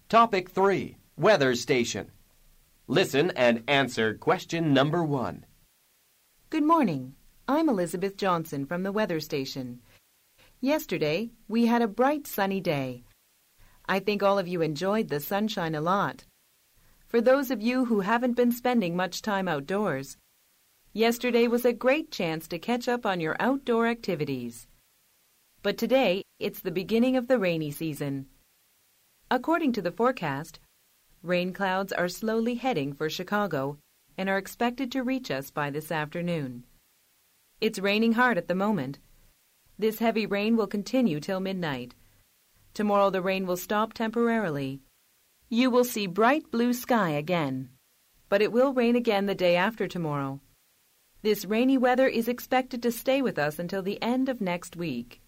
Topic 3. Weather Station. Listen and answer question number 1. Good morning. I'm Elizabeth Johnson from the weather station. Yesterday, we had a bright sunny day. I think all of you enjoyed the sunshine a lot. For those of you who haven't been spending much time outdoors, yesterday was a great chance to catch up on your outdoor activities. But today, it's the beginning of the rainy season. According to the forecast, rain clouds are slowly heading for Chicago and are expected to reach us by this afternoon. It's raining hard at the moment. This heavy rain will continue till midnight. Tomorrow the rain will stop temporarily. You will see bright blue sky again, but it will rain again the day after tomorrow. This rainy weather is expected to stay with us until the end of next week.